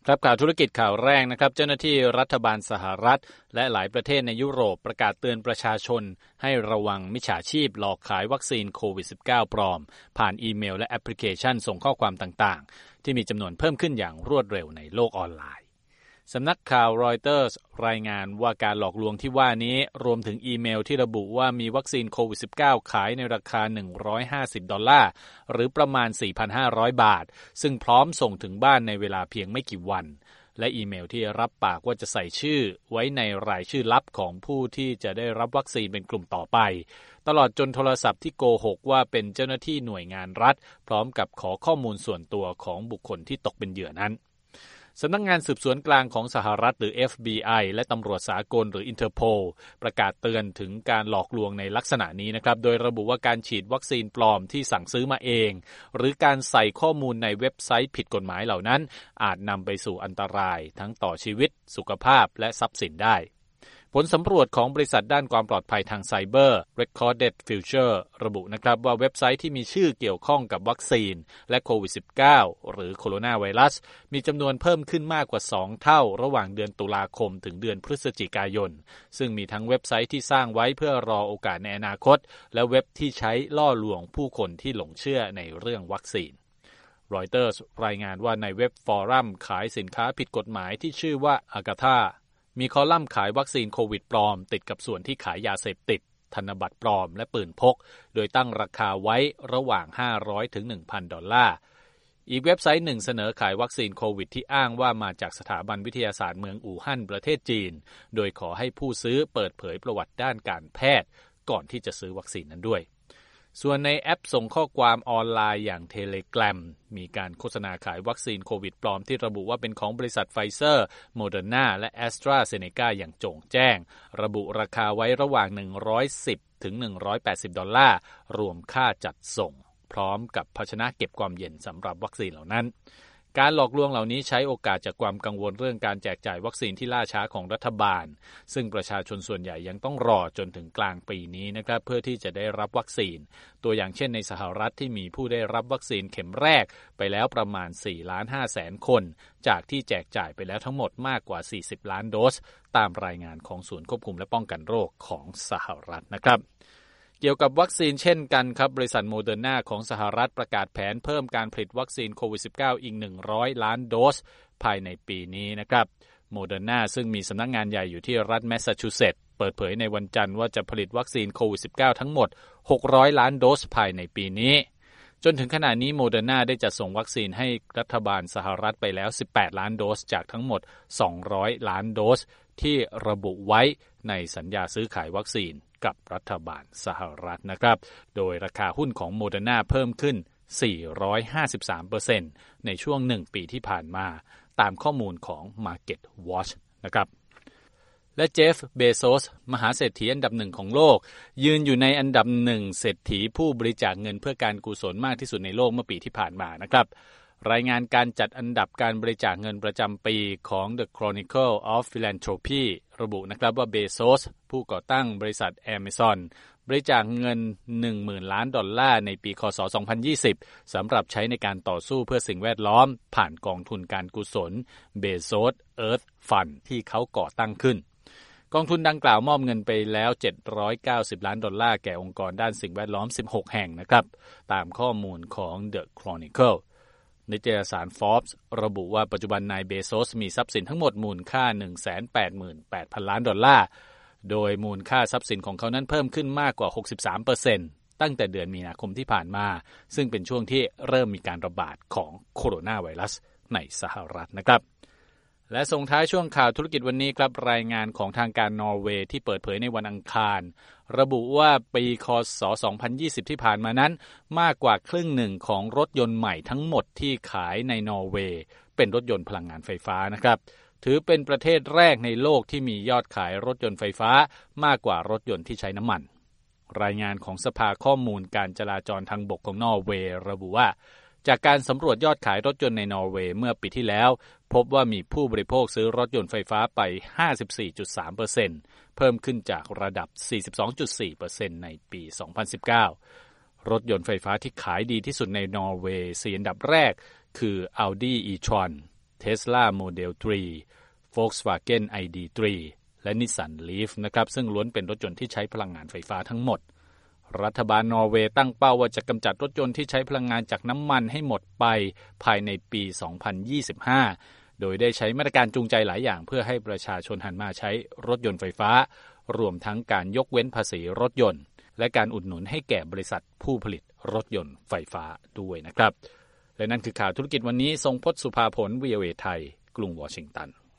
ครับข่าวธุรกิจข่าวแรกนะครับเจ้าหน้าที่รัฐบาลสหรัฐและหลายประเทศในยุโรปประกาศเตือนประชาชนให้ระวังมิจฉาชีพหลอกขายวัคซีนโควิด -19 ปลอมผ่านอีเมลและแอปพลิเคชันส่งข้อความต่างๆที่มีจำนวนเพิ่มขึ้นอย่างรวดเร็วในโลกออนไลน์สำนักข่าวรอยเตอร์สรายงานว่าการหลอกลวงที่ว่านี้รวมถึงอีเมลที่ระบุว่ามีวัคซีนโควิด -19 ขายในราคา$150หรือประมาณ 4,500 บาทซึ่งพร้อมส่งถึงบ้านในเวลาเพียงไม่กี่วันและอีเมลที่รับปากว่าจะใส่ชื่อไว้ในรายชื่อลับของผู้ที่จะได้รับวัคซีนเป็นกลุ่มต่อไปตลอดจนโทรศัพท์ที่โกหกว่าเป็นเจ้าหน้าที่หน่วยงานรัฐพร้อมกับขอข้อมูลส่วนตัวของบุคคลที่ตกเป็นเหยื่อนั้นสำนักงานสืบสวนกลางของสหรัฐหรือ FBI และตำรวจสากลหรือ Interpol ประกาศเตือนถึงการหลอกลวงในลักษณะนี้นะครับโดยระบุว่าการฉีดวัคซีนปลอมที่สั่งซื้อมาเองหรือการใส่ข้อมูลในเว็บไซต์ผิดกฎหมายเหล่านั้นอาจนำไปสู่อันตรายทั้งต่อชีวิตสุขภาพและทรัพย์สินได้ผลสำรวจของบริษัทด้านความปลอดภัยทางไซเบอร์ Recorded Future ระบุนะครับว่าเว็บไซต์ที่มีชื่อเกี่ยวข้องกับวัคซีนและโควิด -19 หรือโคโรนาไวรัสมีจำนวนเพิ่มขึ้นมากกว่า2เท่าระหว่างเดือนตุลาคมถึงเดือนพฤศจิกายนซึ่งมีทั้งเว็บไซต์ที่สร้างไว้เพื่อรอโอกาสในอนาคตและเว็บที่ใช้ล่อลวงผู้คนที่หลงเชื่อในเรื่องวัคซีนรอยเตอร์สรายงานว่าในเว็บฟอรัมขายสินค้าผิดกฎหมายที่ชื่อว่าอากาธามีคอลัมน์ขายวัคซีนโควิดปลอมติดกับส่วนที่ขายยาเสพติดธนบัตรปลอมและปืนพกโดยตั้งราคาไว้ระหว่าง$500 ถึง$1,000อีกเว็บไซต์หนึ่งเสนอขายวัคซีนโควิดที่อ้างว่ามาจากสถาบันวิทยาศาสตร์เมืองอู่ฮั่นประเทศจีนโดยขอให้ผู้ซื้อเปิดเผยประวัติด้านการแพทย์ก่อนที่จะซื้อวัคซีนนั้นด้วยส่วนในแอปส่งข้อความออนไลน์อย่าง Telegram มีการโฆษณาขายวัคซีนโควิดปลอมที่ระบุว่าเป็นของบริษัทไฟเซอร์โมเดอร์นาและแอสตราเซเนกาอย่างโจ่งแจ้งระบุราคาไว้ระหว่าง$110 ถึง$180รวมค่าจัดส่งพร้อมกับภาชนะเก็บความเย็นสำหรับวัคซีนเหล่านั้นการหลอกลวงเหล่านี้ใช้โอกาสจากความกังวลเรื่องการแจกจ่ายวัคซีนที่ล่าช้าของรัฐบาลซึ่งประชาชนส่วนใหญ่ยังต้องรอจนถึงกลางปีนี้นะครับเพื่อที่จะได้รับวัคซีนตัวอย่างเช่นในสหรัฐที่มีผู้ได้รับวัคซีนเข็มแรกไปแล้วประมาณ 4,500,000 คนจากที่แจกจ่ายไปแล้วทั้งหมดมากกว่า40ล้านโดสตามรายงานของศูนย์ควบคุมและป้องกันโรคของสหรัฐนะครับเกี่ยวกับวัคซีนเช่นกันครับบริษัทโมเดอร์นาของสหรัฐประกาศแผนเพิ่มการผลิตวัคซีนโควิด -19 อีก100ล้านโดสภายในปีนี้นะครับโมเดอร์นาซึ่งมีสำนักงานใหญ่อยู่ที่รัฐแมสซาชูเซตส์เปิดเผยในวันจันทร์ว่าจะผลิตวัคซีนโควิด -19 ทั้งหมด600ล้านโดสภายในปีนี้จนถึงขณะนี้โมเดอร์นาได้จัดส่งวัคซีนให้รัฐบาลสหรัฐไปแล้ว18ล้านโดสจากทั้งหมด200ล้านโดสที่ระบุไว้ในสัญญาซื้อขายวัคซีนกับรัฐบาลสหรัฐนะครับโดยราคาหุ้นของโมเดอร์นาเพิ่มขึ้น 453% ในช่วง1ปีที่ผ่านมาตามข้อมูลของ Market Watch นะครับและเจฟ เบโซสมหาเศรษฐีอันดับหนึ่งของโลกยืนอยู่ในอันดับหนึ่งเศรษฐีผู้บริจาคเงินเพื่อการกุศลมากที่สุดในโลกเมื่อปีที่ผ่านมานะครับรายงานการจัดอันดับการบริจาคเงินประจำปีของ The Chronicle of Philanthropy ระบุนะครับว่าเบโซสผู้ก่อตั้งบริษัท Amazon บริจาคเงิน 10,000 ล้านดอลลาร์ในปีคศ 2020 สำหรับใช้ในการต่อสู้เพื่อสิ่งแวดล้อมผ่านกองทุนการกุศล Bezos Earth Fund ที่เขาก่อตั้งขึ้นกองทุนดังกล่าวมอบเงินไปแล้ว790ล้านดอลลาร์แก่องค์กรด้านสิ่งแวดล้อม16แห่งนะครับตามข้อมูลของ The Chronicleนิตยสาร Forbes ระบุว่าปัจจุบันนายเบโซสมีทรัพย์สินทั้งหมดมูลค่า 188,000 ล้านดอลลาร์โดยมูลค่าทรัพย์สินของเขานั้นเพิ่มขึ้นมากกว่า 63% ตั้งแต่เดือนมีนาคมที่ผ่านมาซึ่งเป็นช่วงที่เริ่มมีการระบาดของโคโรนาไวรัสในสหรัฐนะครับและส่งท้ายช่วงข่าวธุรกิจวันนี้ครับรายงานของทางการนอร์เวย์ที่เปิดเผยในวันอังคารระบุว่าปีคศ 2020 ที่ผ่านมานั้นมากกว่าครึ่งหนึ่งของรถยนต์ใหม่ทั้งหมดที่ขายในนอร์เวย์เป็นรถยนต์พลังงานไฟฟ้านะครับถือเป็นประเทศแรกในโลกที่มียอดขายรถยนต์ไฟฟ้ามากกว่ารถยนต์ที่ใช้น้ำมันรายงานของสภาข้อมูลการจราจรทางบกของนอร์เวย์ระบุว่าจากการสำรวจยอดขายรถยนต์ในนอร์เวย์เมื่อปีที่แล้วพบว่ามีผู้บริโภคซื้อรถยนต์ไฟฟ้าไป 54.3% เพิ่มขึ้นจากระดับ 42.4% ในปี 2019 รถยนต์ไฟฟ้าที่ขายดีที่สุดในนอร์เวย์4อันดับแรกคือ Audi e-tron Tesla Model 3 Volkswagen ID.3 และ Nissan Leaf นะครับซึ่งล้วนเป็นรถยนต์ที่ใช้พลังงานไฟฟ้าทั้งหมดรัฐบาลนอร์เวย์ตั้งเป้าว่าจะกำจัดรถยนต์ที่ใช้พลังงานจากน้ำมันให้หมดไปภายในปี 2025 โดยได้ใช้มาตรการจูงใจหลายอย่างเพื่อให้ประชาชนหันมาใช้รถยนต์ไฟฟ้ารวมทั้งการยกเว้นภาษีรถยนต์และการอุดหนุนให้แก่บริษัทผู้ผลิตรถยนต์ไฟฟ้าด้วยนะครับและนั่นคือข่าวธุรกิจวันนี้ทรงพจน์ สุภาผล VOA ไทยกรุงวอชิงตัน